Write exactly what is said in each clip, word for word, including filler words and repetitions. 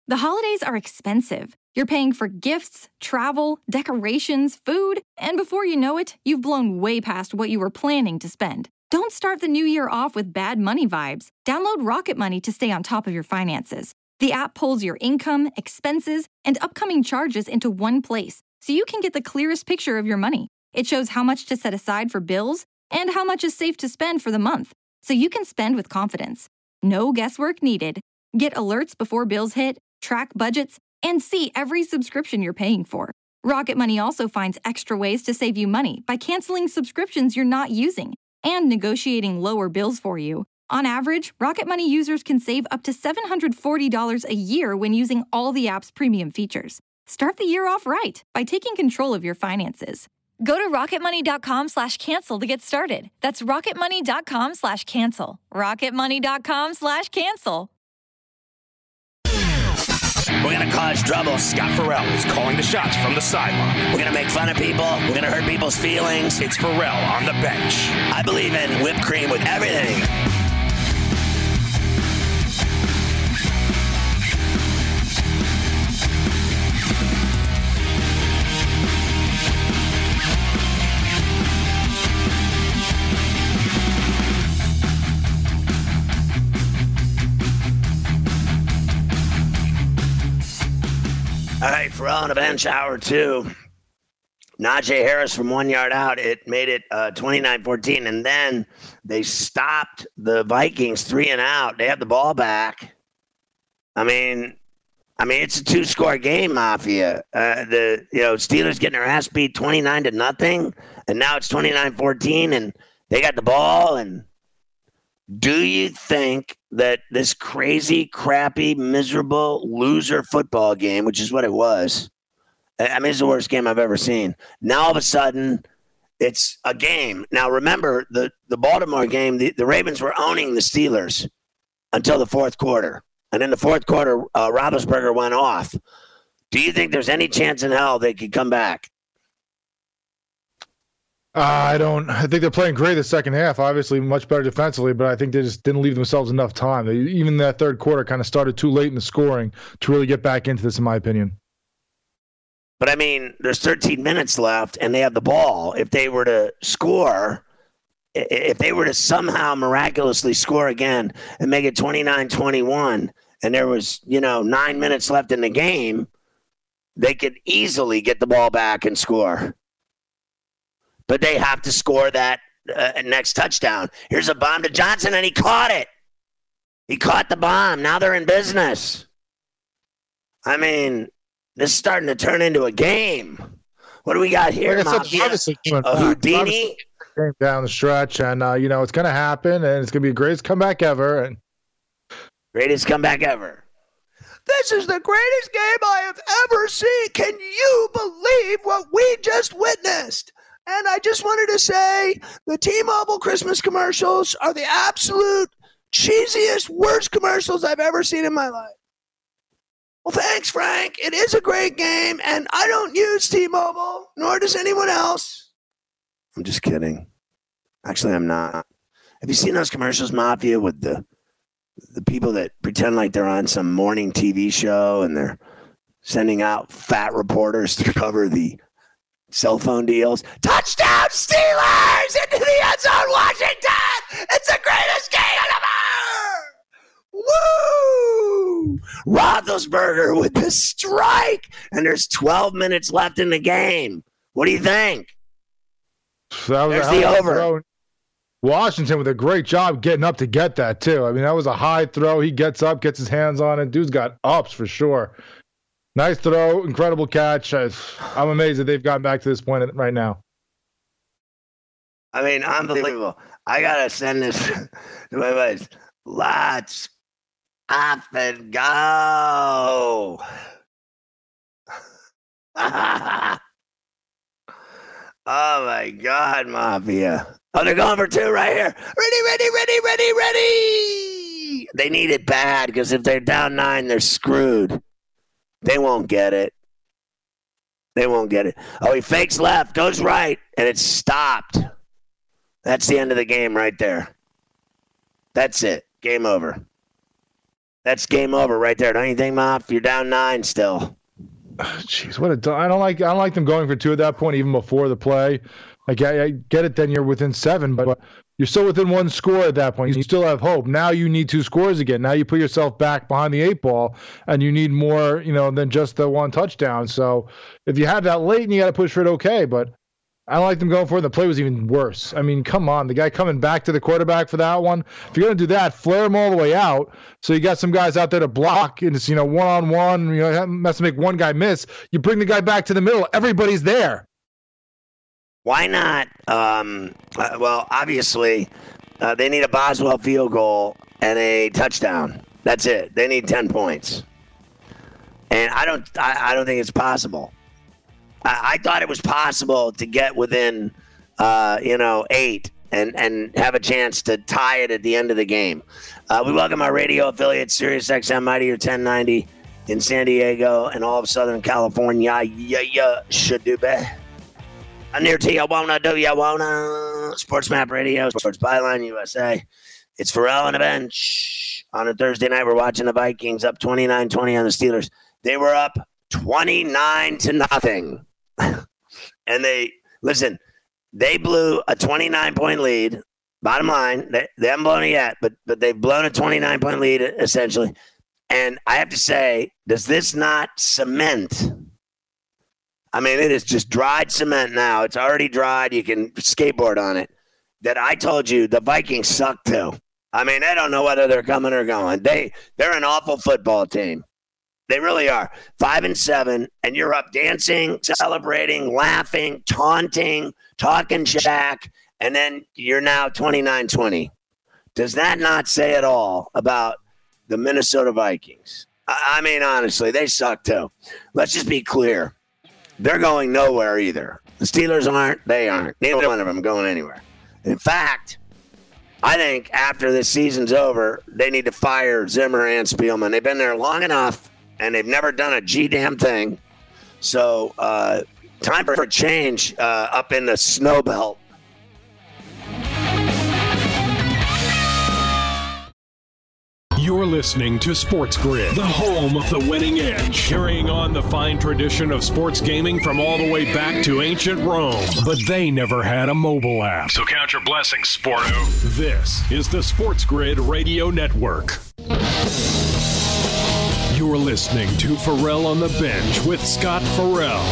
The holidays are expensive. You're paying for gifts, travel, decorations, food, and before you know it, you've blown way past what you were planning to spend. Don't start the new year off with bad money vibes. Download Rocket Money to stay on top of your finances. The app pulls your income, expenses, and upcoming charges into one place, so you can get the clearest picture of your money. It shows how much to set aside for bills and how much is safe to spend for the month, so you can spend with confidence. No guesswork needed. Get alerts before bills hit, track budgets, and see every subscription you're paying for. Rocket Money also finds extra ways to save you money by canceling subscriptions you're not using and negotiating lower bills for you. On average, Rocket Money users can save up to seven hundred forty dollars a year when using all the app's premium features. Start the year off right by taking control of your finances. Go to rocketmoney.com slash cancel to get started. That's rocketmoney.com slash cancel. rocketmoney.com slash cancel. We're going to cause trouble. Scott Farrell is calling the shots from the sideline. We're going to make fun of people. We're going to hurt people's feelings. It's Farrell on the bench. I believe in whipped cream with everything. All right, Farrell on the bench, hour two. Najee Harris from one yard out. It made it uh, twenty-nine fourteen, and then they stopped the Vikings three and out. They have the ball back. I mean, I mean, it's a two-score game, Mafia. Uh, the you know Steelers getting their ass beat twenty-nine to nothing, and now it's twenty-nine fourteen, and they got the ball. And do you think that this crazy, crappy, miserable, loser football game, which is what it was, I mean, it's the worst game I've ever seen. Now, all of a sudden, it's a game. Now, remember, the, the Baltimore game, the, the Ravens were owning the Steelers until the fourth quarter. And in the fourth quarter, uh, Roethlisberger went off. Do you think there's any chance in hell they could come back? Uh, I don't. I think they're playing great the second half. Obviously, much better defensively, but I think they just didn't leave themselves enough time. They, even that third quarter kind of started too late in the scoring to really get back into this, in my opinion. But, I mean, there's thirteen minutes left, and they have the ball. If they were to score, if they were to somehow miraculously score again and make it twenty-nine twenty-one, and there was, you know, nine minutes left in the game, they could easily get the ball back and score. But they have to score that uh, next touchdown. Here's a bomb to Johnson, and he caught it. He caught the bomb. Now they're in business. I mean, this is starting to turn into a game. What do we got here, like Mafia? Obviously, a Houdini? Game down the stretch, and, uh, you know, it's going to happen, and it's going to be the greatest comeback ever. And Greatest comeback ever. This is the greatest game I have ever seen. Can you believe what we just witnessed? And I just wanted to say the T-Mobile Christmas commercials are the absolute cheesiest, worst commercials I've ever seen in my life. Well, thanks, Frank. It is a great game, and I don't use T-Mobile, nor does anyone else. I'm just kidding. Actually, I'm not. Have you seen those commercials, Mafia, with the the people that pretend like they're on some morning T V show and they're sending out fat reporters to cover the cell phone deals? Touchdown, Steelers! Into the end zone, Washington! It's the greatest game ever! Woo! Roethlisberger with the strike, and there's twelve minutes left in the game. What do you think? That was There's a the hell of a over. throw. Washington with a great job getting up to get that, too. I mean, that was a high throw. He gets up, gets his hands on it. Dude's got ups for sure. Nice throw, incredible catch. I, I'm amazed that they've gotten back to this point right now. I mean, unbelievable. I got to send this to my boys. Let's up and go. Oh, my God, Mafia. Oh, they're going for two right here. Ready, ready, ready, ready, ready. They need it bad because if they're down nine, they're screwed. They won't get it. They won't get it. Oh, he fakes left, goes right, and it's stopped. That's the end of the game right there. That's it. Game over. That's game over right there. Don't you think, Mop? You're down nine still. Jeez, what a I don't like I don't like them going for two at that point, even before the play. Like I, I get it, then you're within seven, but you're still within one score at that point. You still have hope. Now you need two scores again. Now you put yourself back behind the eight ball, and you need more, you know, than just the one touchdown. So if you have that late and you got to push for it, okay. But I don't like them going for it. The play was even worse. I mean, come on. The guy coming back to the quarterback for that one. If you're going to do that, flare him all the way out. So you got some guys out there to block, and it's, you know, one-on-one. You know, has to make one guy miss. You bring the guy back to the middle. Everybody's there. Why not? Um, uh, well, obviously, uh, they need a Boswell field goal and a touchdown. That's it. They need ten points. And I don't I, I don't think it's possible. I, I thought it was possible to get within, uh, you know, eight and, and have a chance to tie it at the end of the game. Uh, we welcome our radio affiliate, Sirius X M Mightier ten ninety in San Diego and all of Southern California. Yeah, yeah, should do better. I'm near to you wanna do you wanna Sports Map Radio, Sports Byline U S A. It's Pharrell on the bench. On a Thursday night, we're watching the Vikings up twenty-nine twenty on the Steelers. They were up twenty-nine to nothing. And they, listen, they blew a twenty-nine point lead. Bottom line, they, they haven't blown it yet, but, but they've blown a twenty-nine point lead essentially. And I have to say, does this not cement? I mean, it is just dried cement now. It's already dried. You can skateboard on it. That I told you the Vikings suck too. I mean, they don't know whether they're coming or going. They, they're an awful football team. They really are. Five and seven, and you're up dancing, celebrating, laughing, taunting, talking Shaq, and then you're now twenty-nine twenty. Does that not say it all about the Minnesota Vikings? I, I mean, honestly, they suck too. Let's just be clear. They're going nowhere either. The Steelers aren't. They aren't. Neither one of them going anywhere. In fact, I think after this season's over, they need to fire Zimmer and Spielman. They've been there long enough, and they've never done a G-damn thing. So uh, time for a change uh, up in the snow belt. You're listening to Sports Grid, the home of the winning edge, carrying on the fine tradition of sports gaming from all the way back to ancient Rome. But they never had a mobile app. So count your blessings, Sporto. This is the Sports Grid Radio Network. You're listening to Pharrell on the Bench with Scott Farrell.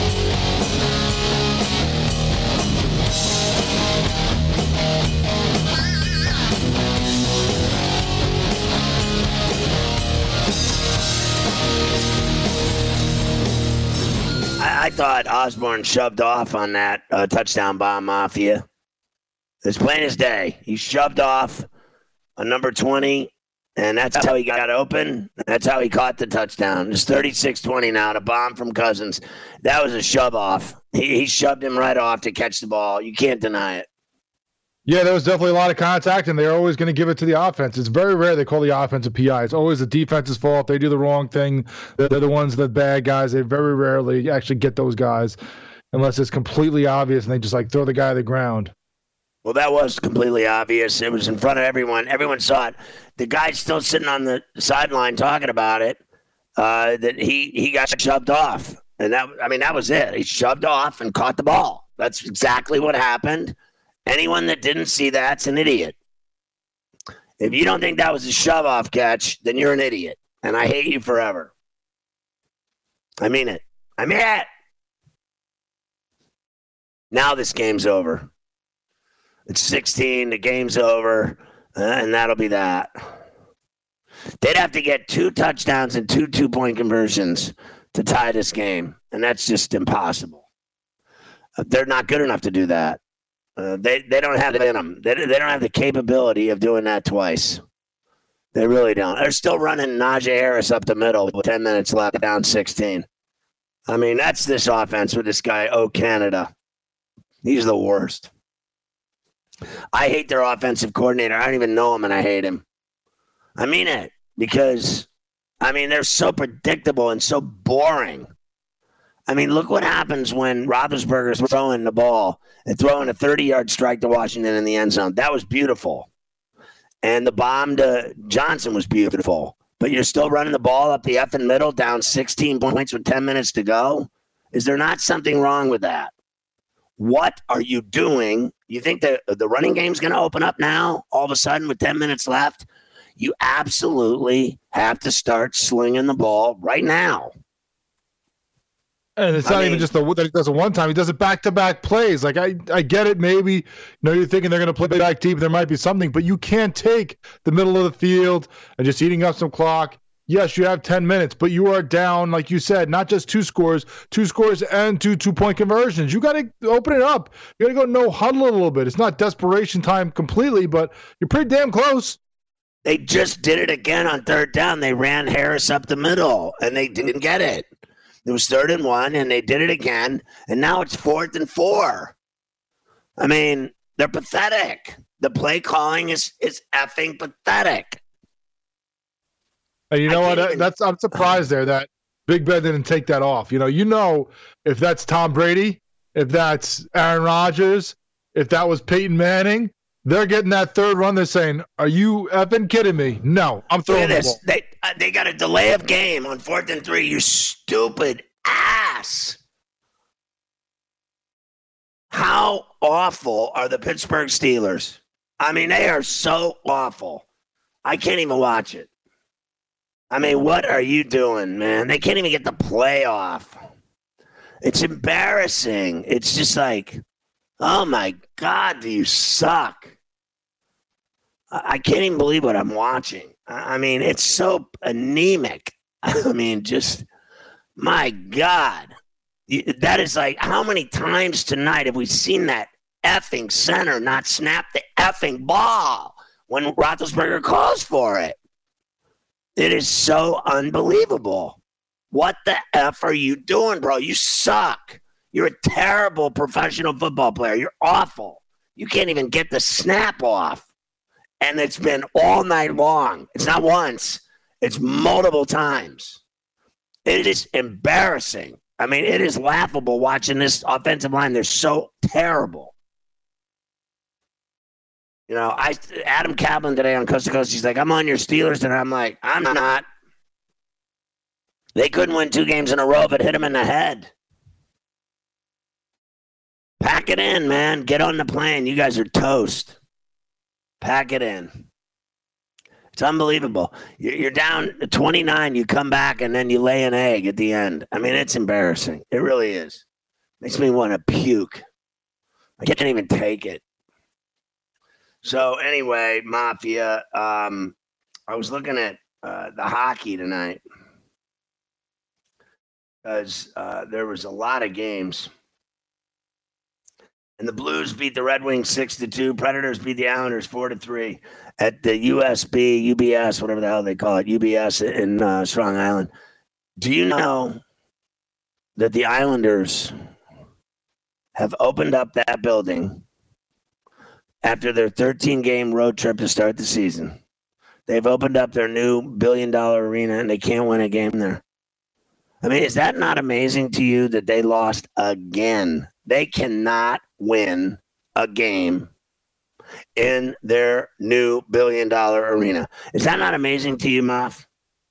I thought Osborne shoved off on that uh, touchdown bomb mafia. It's plain as day. He shoved off a number twenty, and that's how he got open. That's how he caught the touchdown. It's thirty-six twenty now, a bomb from Cousins. That was a shove off. He, he shoved him right off to catch the ball. You can't deny it. Yeah, there was definitely a lot of contact, and they're always going to give it to the offense. It's very rare they call the offense a P I. It's always the defense's fault. They do the wrong thing. They're, they're the ones, the bad guys. They very rarely actually get those guys unless it's completely obvious and they just, like, throw the guy to the ground. Well, that was completely obvious. It was in front of everyone. Everyone saw it. The guy's still sitting on the sideline talking about it, uh, that he, he got shoved off. And that, I mean, that was it. He shoved off and caught the ball. That's exactly what happened. Anyone that didn't see that's an idiot. If you don't think that was a shove-off catch, then you're an idiot. And I hate you forever. I mean it. I mean it. Now this game's over. It's sixteen. The game's over. Uh, and that'll be that. They'd have to get two touchdowns and two two-point conversions to tie this game. And that's just impossible. Uh, they're not good enough to do that. Uh, they, they don't have it in them. They, they don't have the capability of doing that twice. They really don't. They're still running Najee Harris up the middle with ten minutes left, down sixteen. I mean, that's this offense with this guy, Oh Canada. He's the worst. I hate their offensive coordinator. I don't even know him, and I hate him. I mean it, because, I mean, they're so predictable and so boring. I mean, look what happens when Roethlisberger's throwing the ball and throwing a thirty-yard strike to Washington in the end zone. That was beautiful. And the bomb to Johnson was beautiful. but you're still running the ball up the effing middle, down sixteen points with ten minutes to go? Is there not something wrong with that? What are you doing? You think that the running game's going to open up now, all of a sudden, with ten minutes left? You absolutely have to start slinging the ball right now. And it's I not mean, even just the that he does it one time; he does it back-to-back plays. Like I, I get it. Maybe you know you're thinking they're going to play back deep. There might be something, but you can't take the middle of the field and just eating up some clock. Yes, you have ten minutes, but you are down, like you said, not just two scores, two scores and two two-point conversions. You got to open it up. You got to go no huddle a little bit. It's not desperation time completely, but you're pretty damn close. They just did it again on third down. They ran Harris up the middle, and they didn't get it. It was third and one, and they did it again, and now it's fourth and four. I mean, they're pathetic. The play calling is is effing pathetic. And you know I what? can't even- That's I'm surprised there that Big Ben didn't take that off. You know, you know, if that's Tom Brady, if that's Aaron Rodgers, if that was Peyton Manning, they're getting that third run. They're saying, "Are you effing kidding me?" No, I'm Look throwing at the this. ball. They uh, they got a delay of game on fourth and three. You stupid ass. How awful are the Pittsburgh Steelers? I mean, they are so awful. I can't even watch it. I mean, what are you doing, man? They can't even get the playoff. It's embarrassing. It's just like, oh my God, do you suck? I, I can't even believe what I'm watching. I, I mean, it's so anemic. I mean, just, my God. You, that is like, how many times tonight have we seen that effing center not snap the effing ball when Roethlisberger calls for it? It is so unbelievable. What the F are you doing, bro? You suck. You're a terrible professional football player. You're awful. You can't even get the snap off. And it's been all night long. It's not once. It's multiple times. It is embarrassing. I mean, it is laughable watching this offensive line. They're so terrible. You know, I Adam Kaplan today on Coast to Coast, he's like, I'm on your Steelers, and I'm like, I'm not. They couldn't win two games in a row if it hit them in the head. Pack it in, man. Get on the plane. You guys are toast. Pack it in. It's unbelievable. You're down twenty-nine, you come back, and then you lay an egg at the end. I mean, it's embarrassing. It really is. Makes me want to puke. I can't even take it. So anyway, Mafia, um, I was looking at uh, the hockey tonight because uh, there was a lot of games. And the Blues beat the Red Wings six to two. Predators beat the Islanders four to three at the U S B, U B S, whatever the hell they call it, U B S in uh, Strong Island. Do you know that the Islanders have opened up that building after their thirteen-game road trip to start the season? They've opened up their new billion-dollar arena, and they can't win a game there. I mean, is that not amazing to you that they lost again? They cannot win a game in their new billion-dollar arena. Is that not amazing to you, Moff?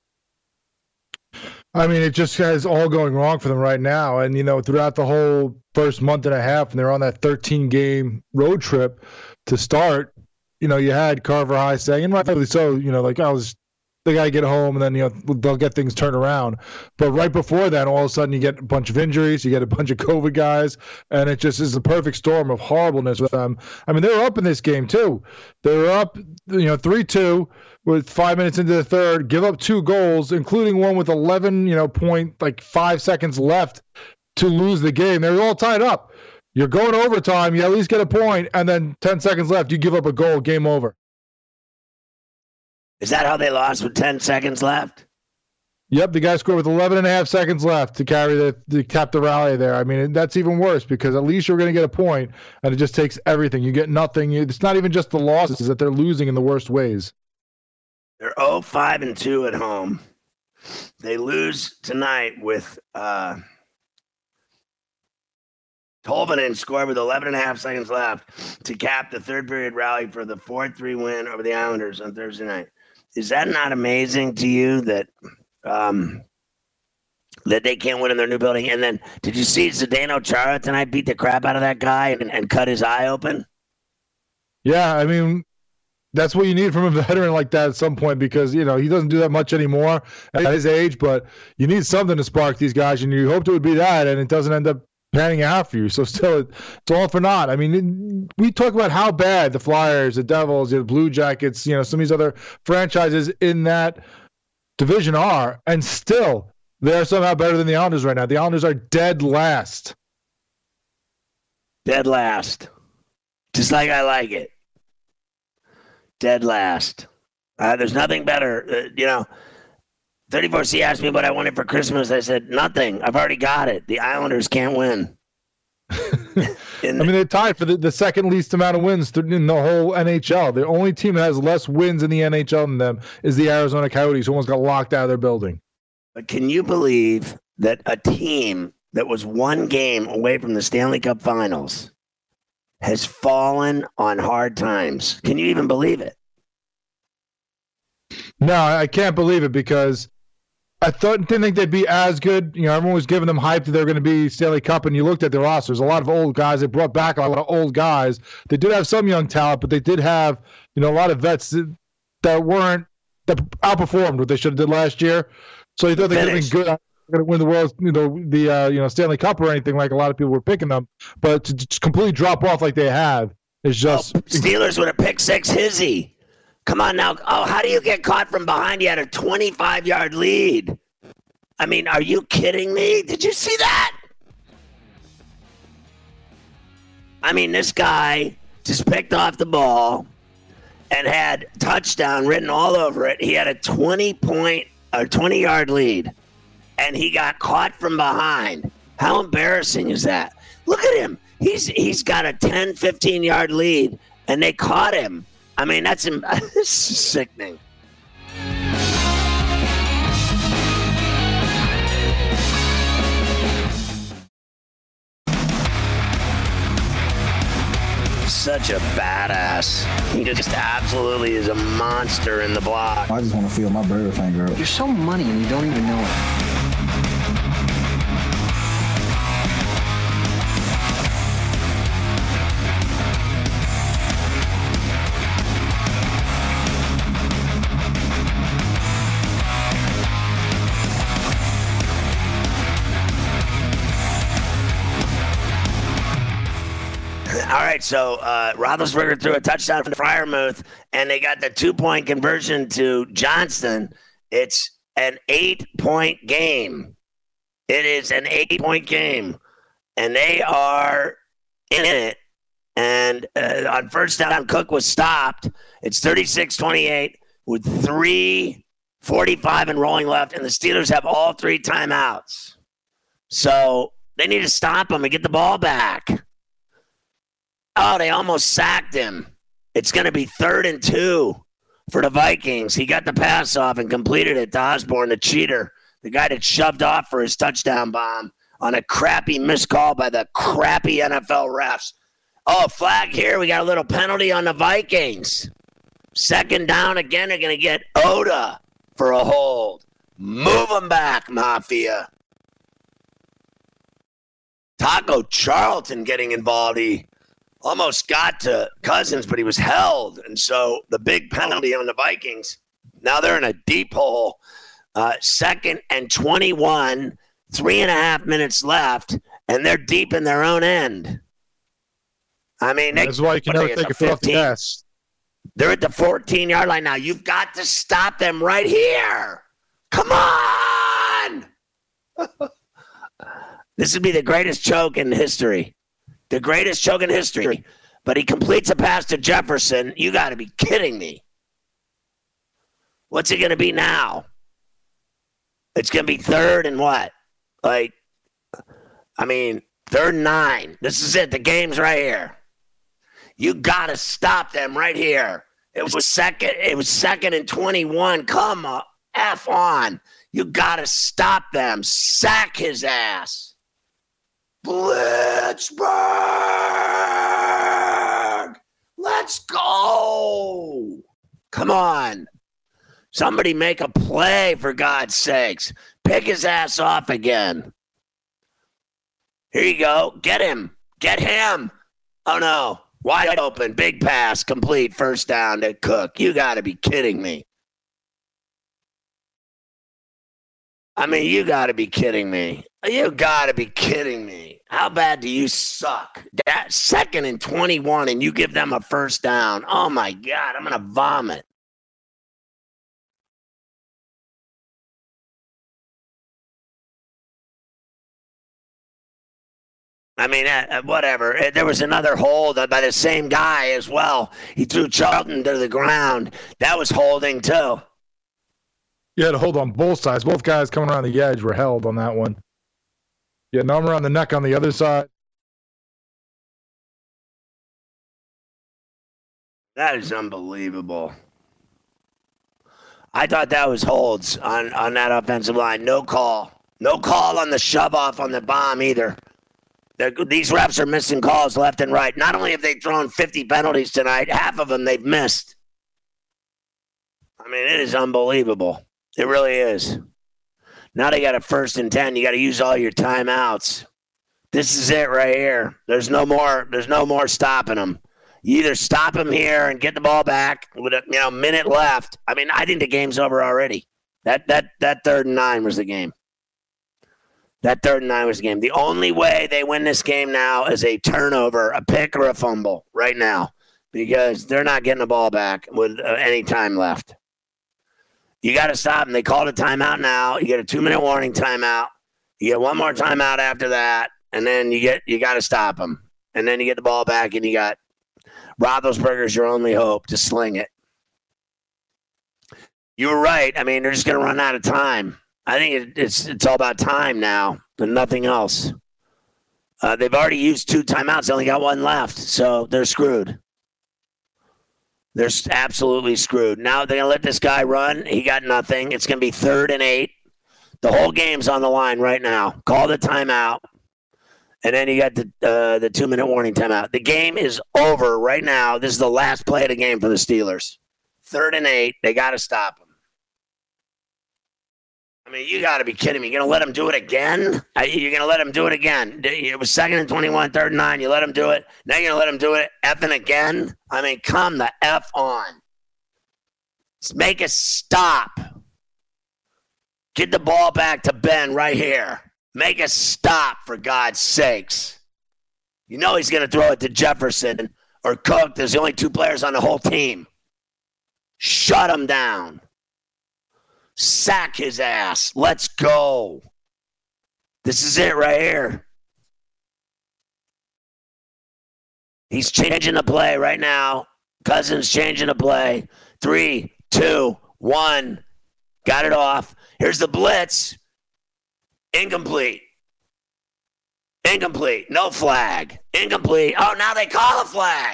I mean, it just has all going wrong for them right now. And, you know, throughout the whole first month and a half, and they're on that thirteen-game road trip to start, you know, you had Carver High saying, and rightfully so, you know, like, I was, they got to get home, and then, you know, they'll get things turned around. But right before that, all of a sudden, you get a bunch of injuries, you get a bunch of COVID guys, and it just is the perfect storm of horribleness with them. I mean, they were up in this game, too. They were up, you know, three two with five minutes into the third, give up two goals, including one with eleven, you know, point, like five seconds left to lose the game. They were all tied up. You're going overtime, you at least get a point, and then ten seconds left, you give up a goal, game over. Is that how they lost with ten seconds left? Yep, the guy scored with eleven and a half seconds left to carry the to cap the rally there. I mean, that's even worse because at least you're going to get a point, and it just takes everything. You get nothing. It's not even just the losses, it's that they're losing in the worst ways. They're oh five and two at home. They lose tonight with uh, Tolvanen scored with eleven and a half seconds left to cap the third period rally for the four three win over the Islanders on Thursday night. Is that not amazing to you that um, that they can't win in their new building? And then, did you see Zdeno Chara tonight beat the crap out of that guy and, and cut his eye open? Yeah, I mean, that's what you need from a veteran like that at some point because, you know, he doesn't do that much anymore at his age, but you need something to spark these guys, and you hoped it would be that, and it doesn't end up panning out for you. So still, it's all for naught. I mean, we talk about how bad the Flyers, the Devils, the Blue Jackets, you know, some of these other franchises in that division are, and still they're somehow better than the Islanders right now. The Islanders are dead last. Dead last. Just like I like it. Dead last. Uh, there's nothing better. Uh, you know, thirty-four C asked me what I wanted for Christmas. I said, nothing. I've already got it. The Islanders can't win. I mean, they're tied for the, the second least amount of wins in the whole N H L. The only team that has less wins in the N H L than them is the Arizona Coyotes, who almost got locked out of their building. But can you believe that a team that was one game away from the Stanley Cup Finals has fallen on hard times? Can you even believe it? No, I can't believe it because I thought didn't think they'd be as good. You know, everyone was giving them hype that they were going to be Stanley Cup, and you looked at their rosters. A lot of old guys. They brought back a lot of old guys. They did have some young talent, but they did have, you know, a lot of vets that, that weren't that outperformed what they should have did last year. So you thought they could have been good. Going to win the world, you know, the uh, you know Stanley Cup or anything like a lot of people were picking them, but to just completely drop off like they have is just oh, Steelers with a pick six hizzy. Come on now. Oh, how do you get caught from behind? You had a twenty-five yard lead. I mean, are you kidding me? Did you see that? I mean, this guy just picked off the ball and had touchdown written all over it. He had a twenty point or twenty yard lead. And he got caught from behind. How embarrassing is that? Look at him. He's he's got a ten, fifteen yard lead, and they caught him. I mean, that's this is sickening. Such a badass. He just absolutely is a monster in the block. I just want to feel my bird finger up. You're so money and you don't even know it. All right, so uh, Roethlisberger threw a touchdown from Freiermuth, and they got the two-point conversion to Johnston. It's an eight-point game. It is an eight-point game, and they are in it. And uh, on first down, Cook was stopped. It's thirty-six twenty-eight with three forty-five and rolling left, and the Steelers have all three timeouts. So they need to stop him and get the ball back. Oh, they almost sacked him. It's going to be third and two for the Vikings. He got the pass off and completed it to Osborne, the cheater, the guy that shoved off for his touchdown bomb on a crappy missed call by the crappy N F L refs. Oh, flag here. We got a little penalty on the Vikings. Second down again. They're going to get Oda for a hold. Move them back, Mafia. Taco Charlton getting involved. He almost got to Cousins, but he was held. And so the big penalty on the Vikings. Now they're in a deep hole. Uh, second and twenty-one, three and a half minutes left, and they're deep in their own end. I mean, they, that's why you can never take a foot off the gas. They're at the fourteen-yard line now. You've got to stop them right here. Come on! This would be the greatest choke in history. The greatest choke in history. But he completes a pass to Jefferson. You got to be kidding me. What's it going to be now? It's going to be third and what? Like, I mean, third and nine. This is it. The game's right here. You got to stop them right here. It was second. It was second and twenty-one. Come on, F on. You got to stop them. Sack his ass. Blitzburg! Let's go! Come on. Somebody make a play, for God's sakes. Pick his ass off again. Here you go. Get him. Get him. Oh, no. Wide open. Big pass. Complete. First down to Cook. You got to be kidding me. I mean, you got to be kidding me. You got to be kidding me. How bad do you suck? That second and twenty-one, and you give them a first down. Oh, my God. I'm going to vomit. I mean, uh, whatever. Uh, there was another hold by the same guy as well. He threw Charlton to the ground. That was holding, too. You had to hold on both sides. Both guys coming around the edge were held on that one. You had an arm around the neck on the other side. That is unbelievable. I thought that was holds on, on that offensive line. No call. No call on the shove-off on the bomb either. They're, these refs are missing calls left and right. Not only have they thrown fifty penalties tonight, half of them they've missed. I mean, it is unbelievable. It really is. Now they got a first and ten. You got to use all your timeouts. This is it right here. There's no more. There's no more stopping them. You either stop them here and get the ball back with a you know minute left. I mean, I think the game's over already. That that that third and nine was the game. That third and nine was the game. The only way they win this game now is a turnover, a pick, or a fumble right now because they're not getting the ball back with uh, any time left. You got to stop them. They called a timeout now. You get a two-minute warning timeout. You get one more timeout after that, and then you get you got to stop them. And then you get the ball back, and you got Roethlisberger's your only hope to sling it. You were right. I mean, they're just going to run out of time. I think it, it's it's all about time now and nothing else. Uh, they've already used two timeouts. They only got one left, so they're screwed. They're absolutely screwed. Now they're going to let this guy run. He got nothing. It's going to be third and eight. The whole game's on the line right now. Call the timeout. And then you got the uh, the two-minute warning timeout. The game is over right now. This is the last play of the game for the Steelers. Third and eight. They got to stop him. I mean, you got to be kidding me. You're going to let him do it again? You're going to let him do it again? It was second and twenty-one, third and nine. You let him do it. Now you're going to let him do it effing again? I mean, come the F on. Let's make a stop. Get the ball back to Ben right here. Make a stop, for God's sakes. You know he's going to throw it to Jefferson or Cook. There's the only two players on the whole team. Shut him down. Sack his ass. Let's go. This is it right here. He's changing the play right now. Cousins changing the play. Three, two, one. Got it off. Here's the blitz. Incomplete. Incomplete. No flag. Incomplete. Oh, now they call a flag.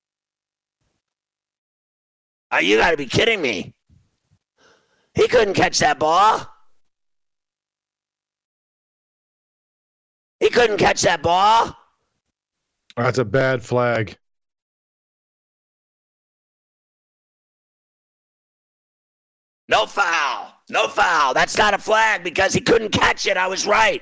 Oh, you got to be kidding me. He couldn't catch that ball. He couldn't catch that ball. That's a bad flag. No foul. No foul. That's not a flag because he couldn't catch it. I was right.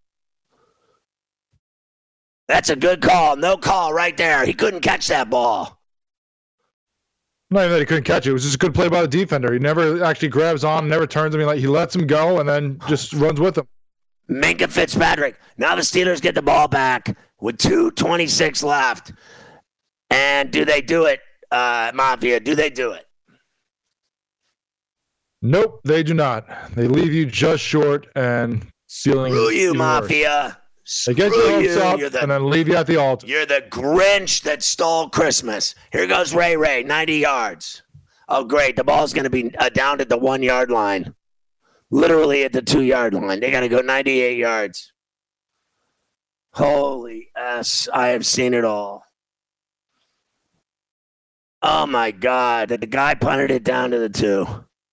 That's a good call. No call right there. He couldn't catch that ball. Not even that he couldn't catch it. It was just a good play by the defender. He never actually grabs on, never turns him. He, like, he lets him go and then just runs with him. Minkah Fitzpatrick. Now the Steelers get the ball back with two twenty-six left. And do they do it, uh, Mafia? Do they do it? Nope, they do not. They leave you just short and feeling. Screw you, Mafia. They get your hopes up the, and then leave you at the altar. You're the Grinch that stole Christmas. Here goes Ray Ray, ninety yards. Oh, great. The ball's going to be uh, down at the one-yard line. Literally at the two-yard line. They got to go ninety-eight yards. Holy S. I have seen it all. Oh, my God. The guy punted it down to the two.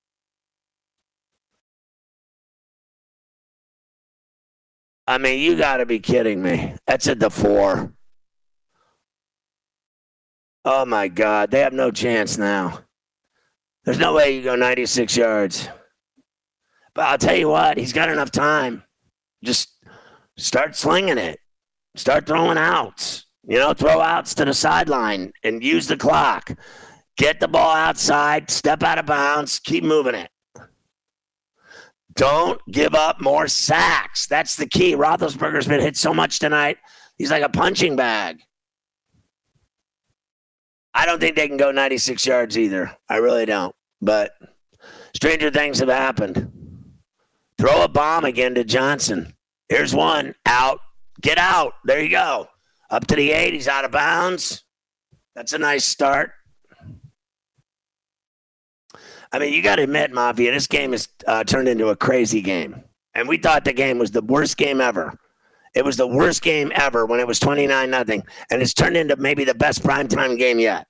I mean, you got to be kidding me. That's at the four. Oh, my God. They have no chance now. There's no way you go ninety-six yards. But I'll tell you what, he's got enough time. Just start slinging it. Start throwing outs. You know, throw outs to the sideline and use the clock. Get the ball outside, step out of bounds, keep moving it. Don't give up more sacks. That's the key. Roethlisberger's been hit so much tonight, he's like a punching bag. I don't think they can go ninety-six yards either. I really don't. But stranger things have happened. Throw a bomb again to Johnson. Here's one. Out. Get out. There you go. Up to the eight. He's out of bounds. That's a nice start. I mean, you got to admit, Mafia, this game has uh, turned into a crazy game. And we thought the game was the worst game ever. It was the worst game ever when it was twenty-nine nothing. And it's turned into maybe the best primetime game yet.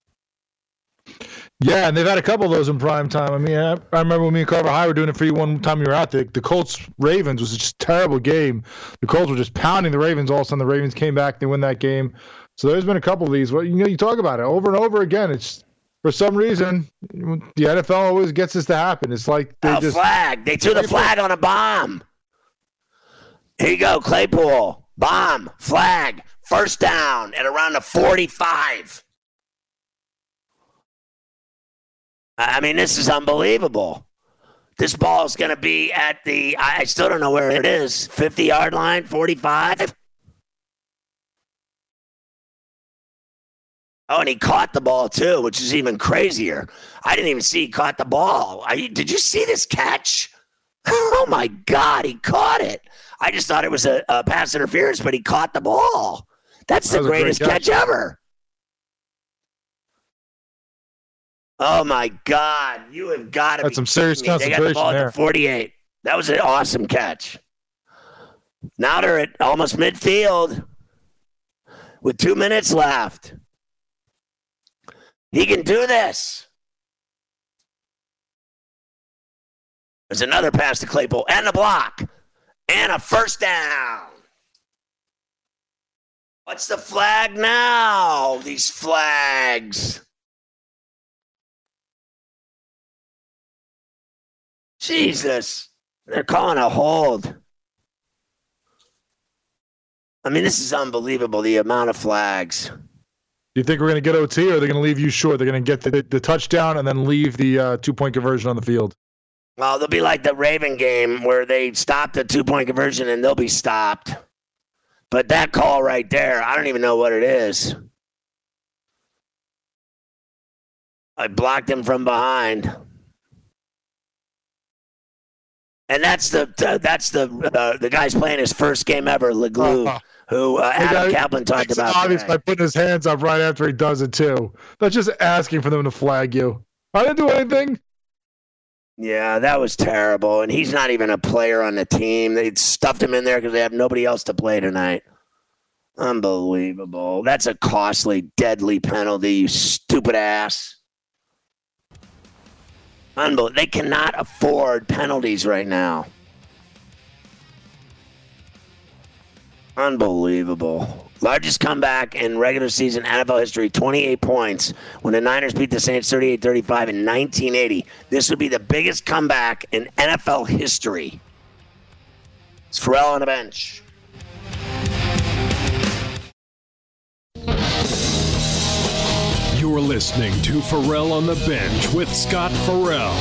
Yeah, and they've had a couple of those in prime time. I mean, I, I remember when me and Carver High were doing it for you one time you were out there. The Colts-Ravens was just a terrible game. The Colts were just pounding the Ravens. All of a sudden, the Ravens came back. They win that game. So there's been a couple of these. Well, you know, you talk about it over and over again. It's for some reason, the N F L always gets this to happen. It's like they oh, just flag. They threw the flag on a bomb. Here you go, Claypool. Bomb, flag, first down at around the forty-five. I mean, this is unbelievable. This ball is going to be at the, I still don't know where it is, fifty-yard line, forty-five? Oh, and he caught the ball, too, which is even crazier. I didn't even see he caught the ball. I, did you see this catch? Oh, my God, he caught it. I just thought it was a, a pass interference, but he caught the ball. That's the greatest great catch. catch ever. Oh, my God. You have got to be That's some serious me. They got the ball there. At the forty-eight. That was an awesome catch. Now they're at almost midfield with two minutes left. He can do this. There's another pass to Claypool and a block and a first down. What's the flag now? These flags. Jesus. They're calling a hold. I mean, this is unbelievable, the amount of flags. Do you think we're going to get O T, or are they going to leave you short? They're going to get the, the touchdown and then leave the uh, two-point conversion on the field? Well, they'll be like the Raven game where they stop the two-point conversion and they'll be stopped. But that call right there, I don't even know what it is. I blocked him from behind. And that's the uh, that's the uh, the guy's playing his first game ever, Leglue, uh-huh. who uh, Adam guy, Kaplan talked it's about. Obvious today. by putting his hands up right after he does it too. That's just asking for them to flag you. I didn't do anything. Yeah, that was terrible, and he's not even a player on the team. They stuffed him in there because they have nobody else to play tonight. Unbelievable. That's a costly, deadly penalty, you stupid ass. Unbelievable. They cannot afford penalties right now. Unbelievable. Largest comeback in regular season N F L history, twenty-eight points, when the Niners beat the Saints thirty-eight thirty-five in nineteen eighty. This would be the biggest comeback in N F L history. It's Ferrall on the bench. You're listening to Ferrall on the Bench with Scott Ferrall.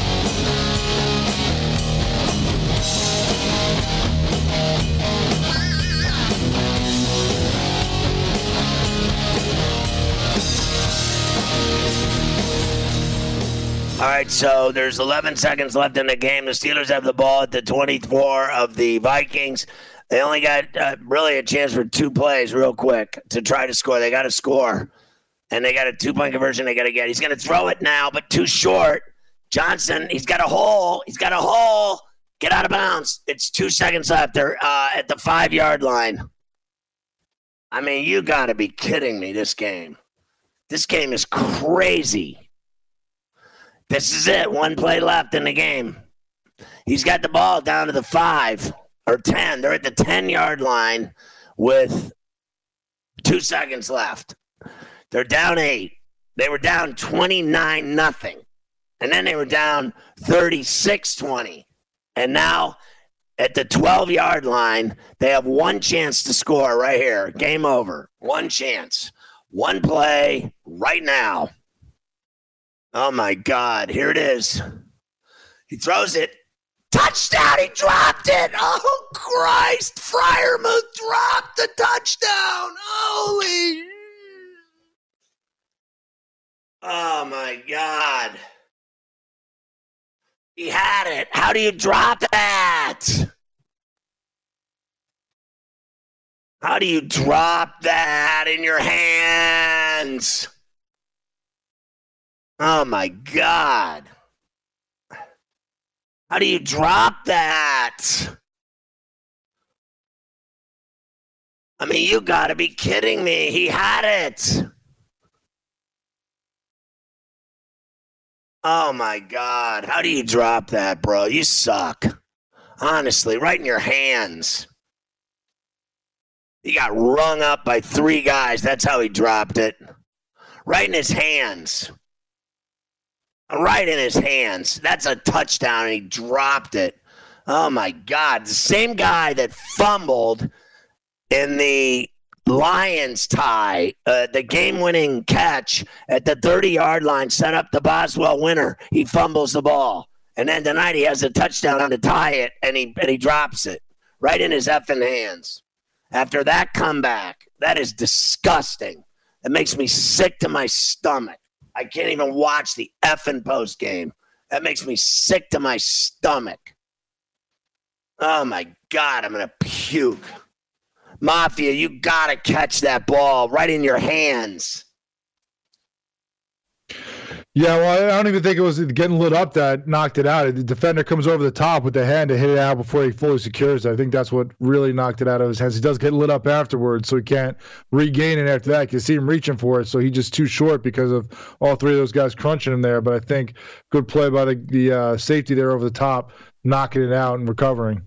All right, so there's eleven seconds left in the game. The Steelers have the ball at the twenty-four of the Vikings. They only got uh, really a chance for two plays real quick to try to score. They got to score. And they got a two-point conversion they got to get. He's going to throw it now, but too short. Johnson, he's got a hole. He's got a hole. Get out of bounds. It's two seconds left. They're uh, at the five-yard line. I mean, you got to be kidding me, this game. This game is crazy. This is it. One play left in the game. He's got the ball down to the five or ten. They're at the ten-yard line with two seconds left. They're down eight. They were down twenty-nine nothing. And then they were down thirty-six twenty. And now at the twelve-yard line, they have one chance to score right here. Game over. One chance. One play right now. Oh, my God. Here it is. He throws it. Touchdown. He dropped it. Oh, Christ. Freiermuth dropped the touchdown. Holy. Oh, my God. He had it. How do you drop that? How do you drop that in your hands? Oh, my God. How do you drop that? I mean, you got to be kidding me. He had it. Oh, my God. How do you drop that, bro? You suck. Honestly, right in your hands. He got rung up by three guys. That's how he dropped it. Right in his hands. Right in his hands. That's a touchdown, and he dropped it. Oh, my God. The same guy that fumbled in the Lions tie, uh, the game-winning catch at the thirty-yard line, set up the Boswell winner. He fumbles the ball. And then tonight he has a touchdown to tie it, and he and he drops it right in his effing hands. After that comeback, that is disgusting. It makes me sick to my stomach. I can't even watch the effing post game. That makes me sick to my stomach. Oh, my God, I'm going to puke. Mafia, you got to catch that ball right in your hands. Yeah, well, I don't even think it was getting lit up that knocked it out. The defender comes over the top with the hand to hit it out before he fully secures it. I think that's what really knocked it out of his hands. He does get lit up afterwards, so he can't regain it after that. You can see him reaching for it, so he's just too short because of all three of those guys crunching him there. But I think good play by the, the uh, safety there over the top, knocking it out and recovering.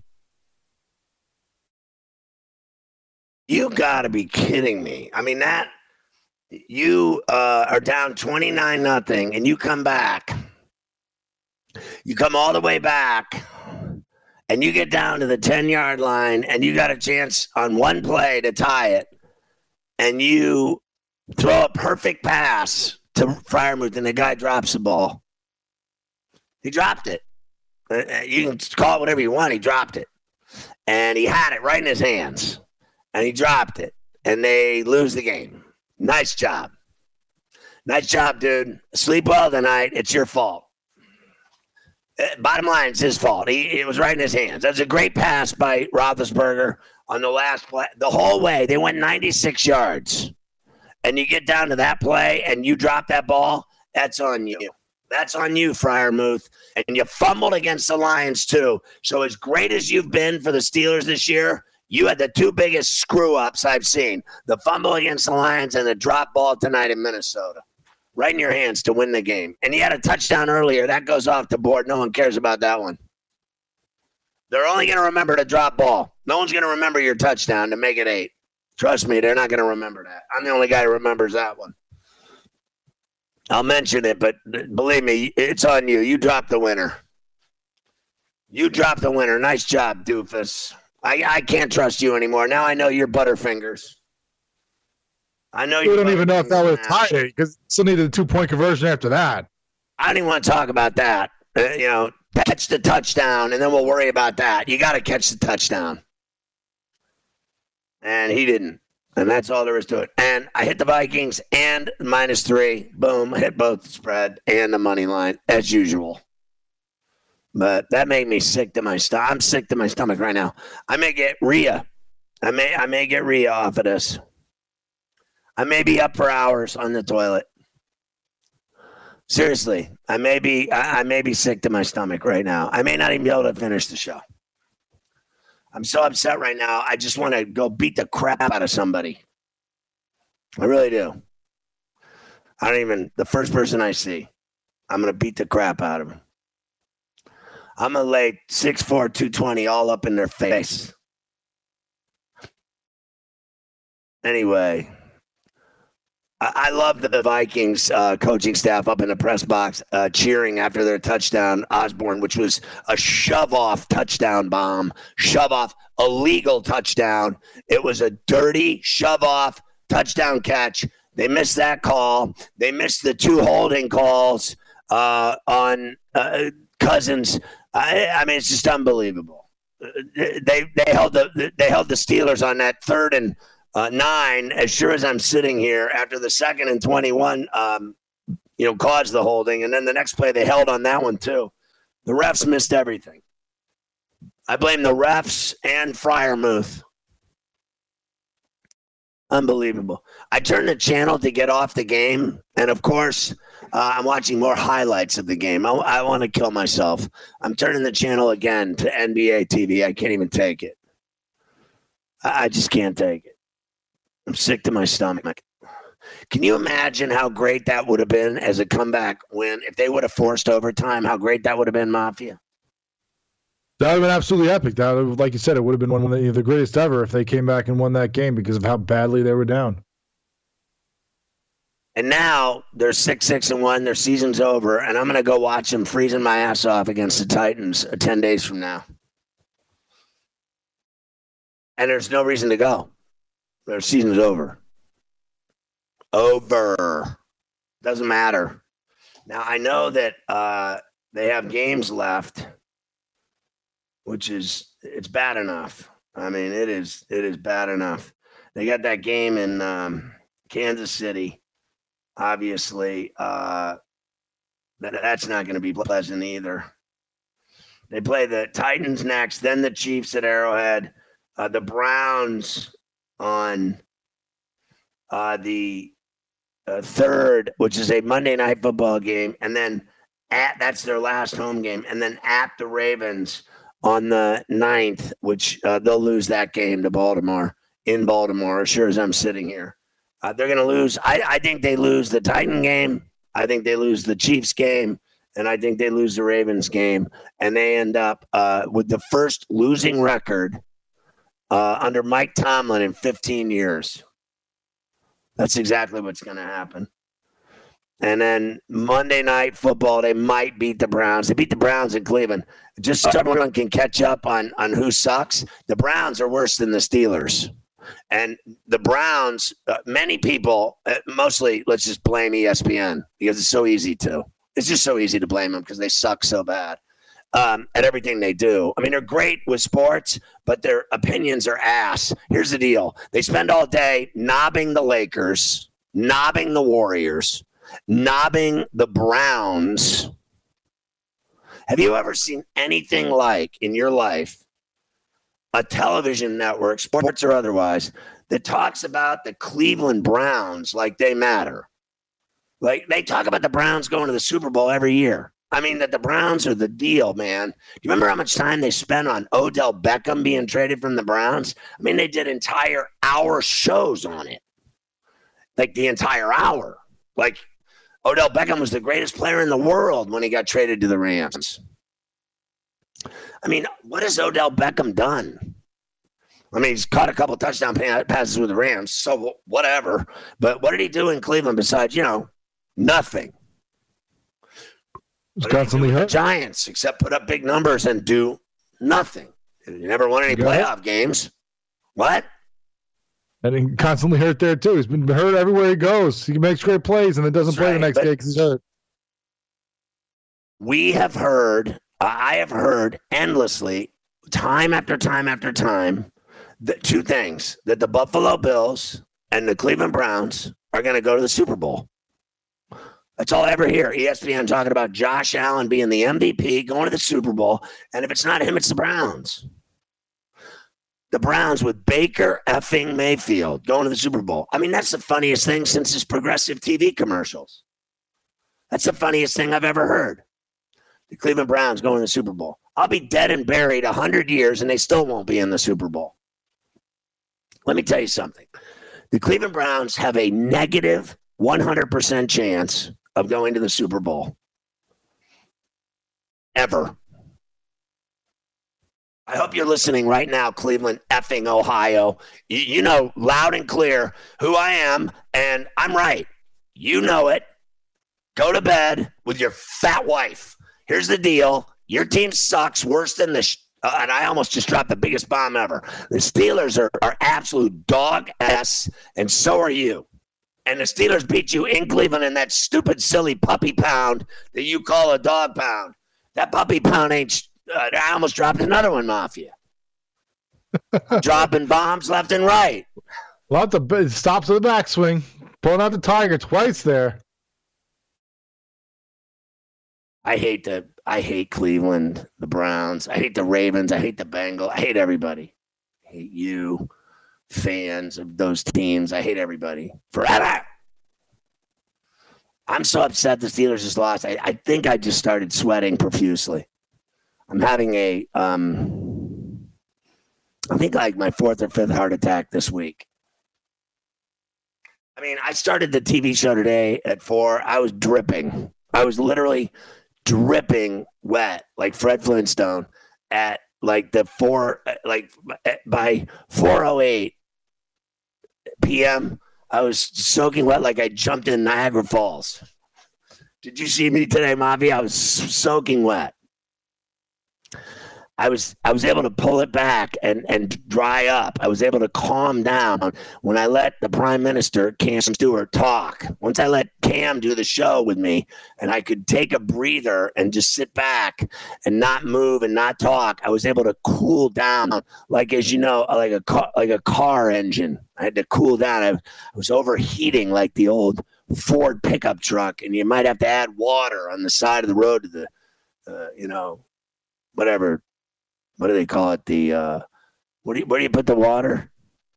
You got to be kidding me. I mean, that you uh, are down twenty-nine nothing, and you come back. You come all the way back, and you get down to the ten-yard line, and you got a chance on one play to tie it, and you throw a perfect pass to Freiermuth, and the guy drops the ball. He dropped it. You can call it whatever you want. He dropped it, and he had it right in his hands. And he dropped it, and they lose the game. Nice job. Nice job, dude. Sleep well tonight. It's your fault. Bottom line, it's his fault. He, it was right in his hands. That's a great pass by Roethlisberger on the last play. The whole way, they went ninety-six yards. And you get down to that play, and you drop that ball, that's on you. That's on you, Freiermuth. And you fumbled against the Lions, too. So as great as you've been for the Steelers this year, you had the two biggest screw-ups I've seen, the fumble against the Lions and the drop ball tonight in Minnesota. Right in your hands to win the game. And you had a touchdown earlier. That goes off the board. No one cares about that one. They're only going to remember the drop ball. No one's going to remember your touchdown to make it eight. Trust me, they're not going to remember that. I'm the only guy who remembers that one. I'll mention it, but believe me, it's on you. You dropped the winner. You dropped the winner. Nice job, doofus. I, I can't trust you anymore. Now I know you're Butterfingers. I know you. We don't even know if that was tied because still needed a two-point conversion after that. I don't even want to talk about that. Uh, you know, catch the touchdown, and then we'll worry about that. You got to catch the touchdown. And he didn't. And that's all there is to it. And I hit the Vikings and minus three. Boom. I hit both the spread and the money line, as usual. But that made me sick to my stomach. I'm sick to my stomach right now. I may get R I A. I may I may get R I A off of this. I may be up for hours on the toilet. Seriously, I may be I, I may be sick to my stomach right now. I may not even be able to finish the show. I'm so upset right now. I just want to go beat the crap out of somebody. I really do. I don't even, the first person I see, I'm going to beat the crap out of him. I'm going to lay six four, two twenty all up in their face. Anyway, I love the Vikings uh, coaching staff up in the press box uh, cheering after their touchdown, Osborne, which was a shove-off touchdown bomb, shove-off, illegal touchdown. It was a dirty shove-off touchdown catch. They missed that call. They missed the two holding calls uh, on uh, Cousins. I, I mean, it's just unbelievable. They they held the they held the Steelers on that third and Uh, nine, as sure as I'm sitting here, after the second and twenty-one, um, you know, caused the holding. And then the next play, they held on that one, too. The refs missed everything. I blame the refs and Freiermuth. Unbelievable. I turned the channel to get off the game. And, of course, uh, I'm watching more highlights of the game. I, I want to kill myself. I'm turning the channel again to N B A T V. I can't even take it. I, I just can't take it. I'm sick to my stomach. Can you imagine how great that would have been as a comeback win? If they would have forced overtime, how great that would have been, Mafia? That would have been absolutely epic. That, like you said, it would have been one of the, the greatest ever if they came back and won that game because of how badly they were down. And now they're six, six, and one. Their season's over, and I'm going to go watch them freezing my ass off against the Titans ten days from now. And there's no reason to go. Their season's over. Over. Doesn't matter. Now, I know that uh, they have games left, which is, it's bad enough. I mean, it is, it is bad enough. They got that game in um, Kansas City. Obviously, uh, that, that's not going to be pleasant either. They play the Titans next, then the Chiefs at Arrowhead, uh, the Browns on uh, the uh, third, which is a Monday night football game, and then at that's their last home game, and then at the Ravens on the ninth, which uh, they'll lose that game to Baltimore in Baltimore, as sure as I'm sitting here. Uh, they're going to lose. I, I think they lose the Titan game. I think they lose the Chiefs game, and I think they lose the Ravens game, and they end up uh, with the first losing record Uh, under Mike Tomlin in fifteen years. That's exactly what's going to happen. And then Monday Night Football, they might beat the Browns. They beat the Browns in Cleveland. Just so everyone can catch up on, on who sucks. The Browns are worse than the Steelers. And the Browns, uh, many people, uh, mostly let's just blame E S P N because it's so easy to. It's just so easy to blame them because they suck so bad. Um, at everything they do. I mean, they're great with sports, but their opinions are ass. Here's the deal. They spend all day knobbing the Lakers, knobbing the Warriors, knobbing the Browns. Have you ever seen anything like in your life a television network, sports or otherwise, that talks about the Cleveland Browns like they matter? Like they talk about the Browns going to the Super Bowl every year. I mean, that the Browns are the deal, man. Do you remember how much time they spent on Odell Beckham being traded from the Browns? I mean, they did entire hour shows on it. Like the entire hour. Like Odell Beckham was the greatest player in the world when he got traded to the Rams. I mean, what has Odell Beckham done? I mean, he's caught a couple touchdown passes with the Rams, so whatever. But what did he do in Cleveland besides, you know, nothing? He's constantly hurt. Giants, except put up big numbers and do nothing. You never won any playoff games. What? And he constantly hurt there, too. He's been hurt everywhere he goes. He makes great plays and then doesn't That's play right, the next day because he's hurt. We have heard, I have heard endlessly, time after time after time, that two things, that the Buffalo Bills and the Cleveland Browns are going to go to the Super Bowl. That's all I ever hear. E S P N talking about Josh Allen being the M V P, going to the Super Bowl, and if it's not him, it's the Browns. The Browns with Baker effing Mayfield going to the Super Bowl. I mean, that's the funniest thing since his progressive T V commercials. That's the funniest thing I've ever heard. The Cleveland Browns going to the Super Bowl. I'll be dead and buried one hundred years, and they still won't be in the Super Bowl. Let me tell you something. The Cleveland Browns have a negative one hundred percent chance of going to the Super Bowl. Ever. I hope you're listening right now, Cleveland, effing Ohio. You, you know loud and clear who I am, and I'm right. You know it. Go to bed with your fat wife. Here's the deal. Your team sucks worse than the sh- uh, – and I almost just dropped the biggest bomb ever. The Steelers are, are absolute dog ass, and so are you. And the Steelers beat you in Cleveland in that stupid, silly puppy pound that you call a dog pound. That puppy pound ain't – Uh, I almost dropped another one off you. Dropping bombs left and right. Lots of stops with the backswing. Pulling out the Tiger twice there. I hate the. I hate Cleveland, the Browns. I hate the Ravens. I hate the Bengals. I hate everybody. I hate you, fans of those teams. I hate everybody forever. I'm so upset the Steelers just lost. I, I think I just started sweating profusely. I'm having a, um, I think like my fourth or fifth heart attack this week. I mean, I started the T V show today at four. I was dripping. I was literally dripping wet, like Fred Flintstone at like the four, like by four oh eight p.m. I was soaking wet like I jumped in Niagara Falls. Did you see me today, Mavi? I was soaking wet. I was I was able to pull it back and, and dry up. I was able to calm down when I let the Prime Minister, Cam Stewart, talk. Once I let Cam do the show with me and I could take a breather and just sit back and not move and not talk, I was able to cool down like, as you know, like a car, like a car engine. I had to cool down. I, I was overheating like the old Ford pickup truck, and you might have to add water on the side of the road to the, uh, you know, whatever. What do they call it? The uh, what do you, where do you put the water?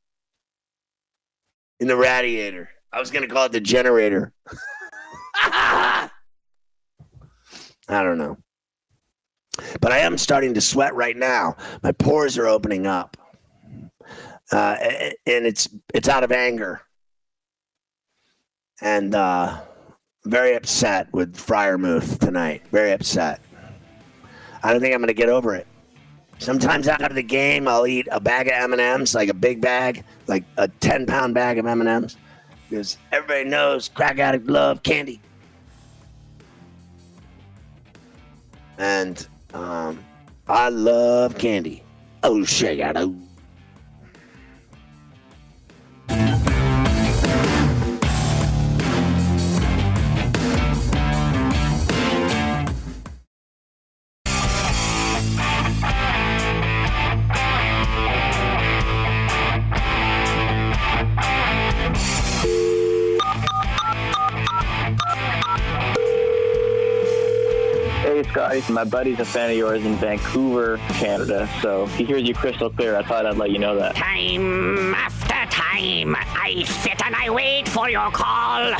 In the radiator. I was going to call it the generator. I don't know. But I am starting to sweat right now. My pores are opening up. Uh, and it's it's out of anger. And uh, very upset with Freiermuth tonight. Very upset. I don't think I'm going to get over it. Sometimes out of the game, I'll eat a bag of M and M's, like a big bag, like a ten-pound bag of M and M's, because everybody knows crack addict love candy. And um, I love candy. Oh, shit, I do. Scotty, my buddy's a fan of yours in Vancouver, Canada, so he hears you crystal clear. I thought I'd let you know that. Time after time, I sit and I wait for your call.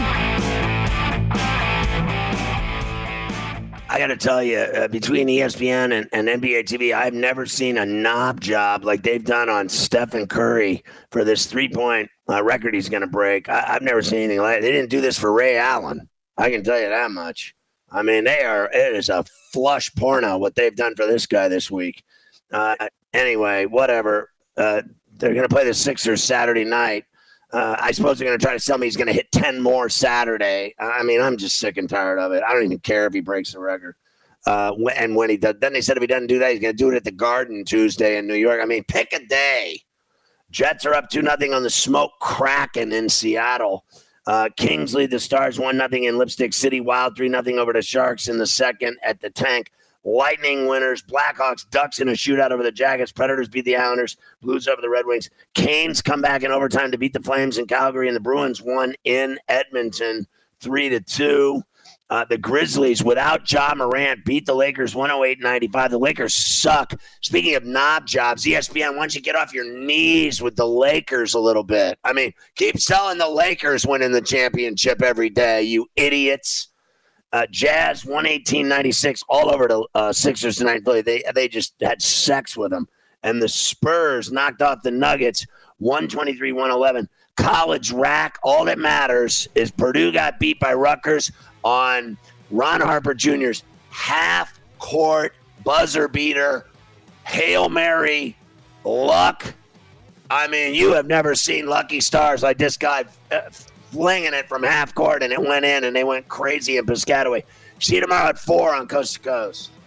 I got to tell you, uh, between E S P N and, and N B A T V, I've never seen a knob job like they've done on Stephen Curry for this three-point uh, record he's going to break. I, I've never seen anything like it. They didn't do this for Ray Allen. I can tell you that much. I mean, they are. It is a flush porno what they've done for this guy this week. Uh, anyway, whatever. Uh, they're going to play the Sixers Saturday night. Uh, I suppose they're going to try to tell me he's going to hit ten more Saturday. I mean, I'm just sick and tired of it. I don't even care if he breaks the record. Uh, and when he does, then they said if he doesn't do that, he's going to do it at the Garden Tuesday in New York. I mean, pick a day. Jets are up two nothing on the Smoke Kraken in Seattle. Uh, Kings lead the Stars one nothing in Lipstick City. Wild three nothing over the Sharks in the second at the Tank. Lightning winners. Blackhawks, Ducks in a shootout over the Jackets. Predators beat the Islanders. Blues over the Red Wings. Canes come back in overtime to beat the Flames in Calgary. And the Bruins won in Edmonton three to two. Uh, the Grizzlies, without Ja Morant, beat the Lakers one oh eight ninety-five. The Lakers suck. Speaking of knob jobs, E S P N, why don't you get off your knees with the Lakers a little bit? I mean, keep selling the Lakers winning the championship every day, you idiots. Uh, Jazz, one eighteen ninety-six, all over the uh, Sixers tonight. They, they just had sex with them. And the Spurs knocked off the Nuggets, one twenty-three one eleven. College rack, all that matters is Purdue got beat by Rutgers on Ron Harper Junior's half-court buzzer beater Hail Mary, luck. I mean, you have never seen lucky stars like this guy uh, flinging it from half court, and it went in, and they went crazy in Piscataway. See you tomorrow at four on Coast to Coast.